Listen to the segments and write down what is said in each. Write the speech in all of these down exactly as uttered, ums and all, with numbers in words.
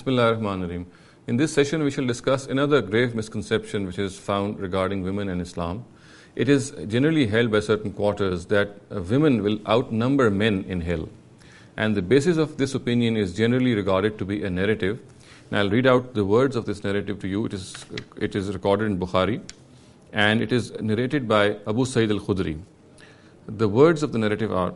Bismillahirrahmanirrahim. In this session, we shall discuss another grave misconception which is found regarding women and Islam. It is generally held by certain quarters that uh, women will outnumber men in hell. And the basis of this opinion is generally regarded to be a narrative. And I'll read out the words of this narrative to you. It is, it is recorded in Bukhari, and it is narrated by Abu Sa'id al-Khudri. The words of the narrative are,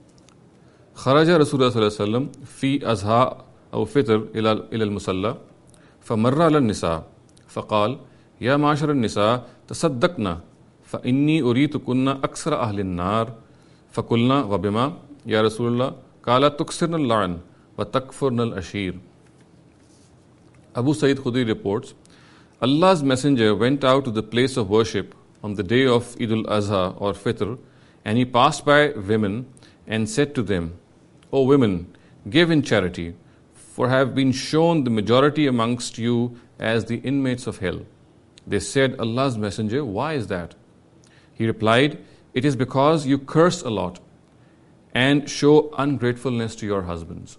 خرج رسول الله صلى الله عليه وسلم في أزهاء أو فطر إلى إلى المصلى فمر على النساء فقال يا معشر النساء تصدقنا فإني أريتكن أكثر أهل النار فقلنا وبما يا رسول الله قال تكسرن اللعن وتكفرن الأشير. Abu Sa'id Khudri reports, Allah's Messenger went out to the place of worship on the day of Eid al-Azha or Fitr, and he passed by women and said to them, O women, give in charity, for have been shown the majority amongst you as the inmates of hell. They said, Allah's Messenger, why is that? He replied, it is because you curse a lot and show ungratefulness to your husbands.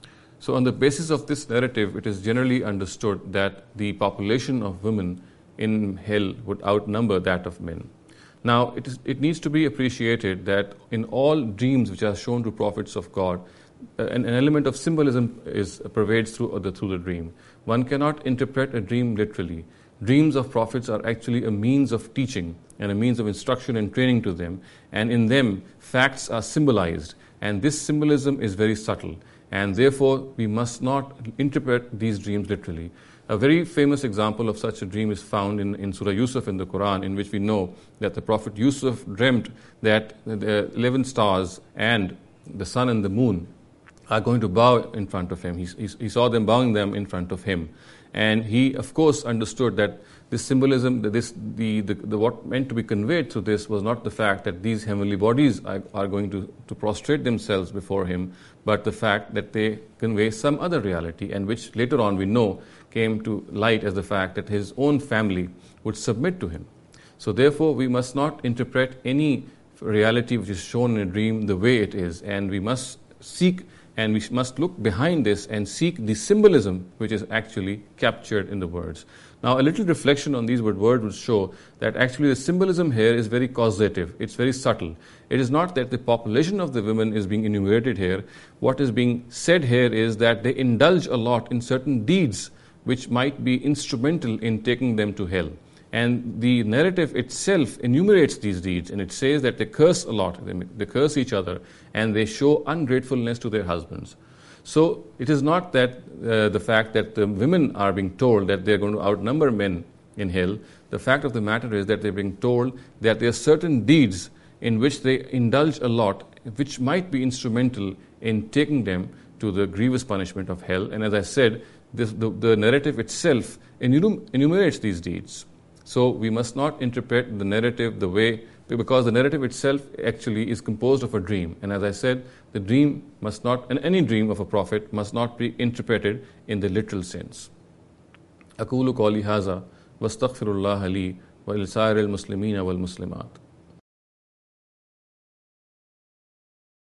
So on the basis of this narrative, it is generally understood that the population of women in hell would outnumber that of men. Now, it, is, it needs to be appreciated that in all dreams which are shown to prophets of God, uh, an, an element of symbolism is uh, pervades through the, through the dream. One cannot interpret a dream literally. Dreams of prophets are actually a means of teaching and a means of instruction and training to them, and in them, facts are symbolized, and this symbolism is very subtle, and therefore, we must not interpret these dreams literally. A very famous example of such a dream is found in, in Surah Yusuf in the Quran, in which we know that the Prophet Yusuf dreamt that the eleven stars and the sun and the moon are going to bow in front of him. He, he, he saw them bowing them in front of him. And he, of course, understood that this symbolism, that this, the, the, the what meant to be conveyed through this was not the fact that these heavenly bodies are, are going to, to prostrate themselves before him, but the fact that they convey some other reality, and which later on we know came to light as the fact that his own family would submit to him. So therefore, we must not interpret any reality which is shown in a dream the way it is, and we must seek and we must look behind this and seek the symbolism which is actually captured in the words. Now, a little reflection on these words would show that actually the symbolism here is very causative. It's very subtle. It is not that the population of the women is being enumerated here. What is being said here is that they indulge a lot in certain deeds which might be instrumental in taking them to hell. And the narrative itself enumerates these deeds, and it says that they curse a lot, they, they curse each other, and they show ungratefulness to their husbands. So it is not that uh, the fact that the women are being told that they are going to outnumber men in hell. The fact of the matter is that they are being told that there are certain deeds in which they indulge a lot, which might be instrumental in taking them to the grievous punishment of hell. And as I said, this, the, the narrative itself enum- enumerates these deeds. So we must not interpret the narrative the way, because the narrative itself actually is composed of a dream. And as I said, the dream must not, and any dream of a prophet must not be interpreted in the literal sense. أقول قولي هذا واستغفر الله لي ولسائر المسلمين والمسلمات.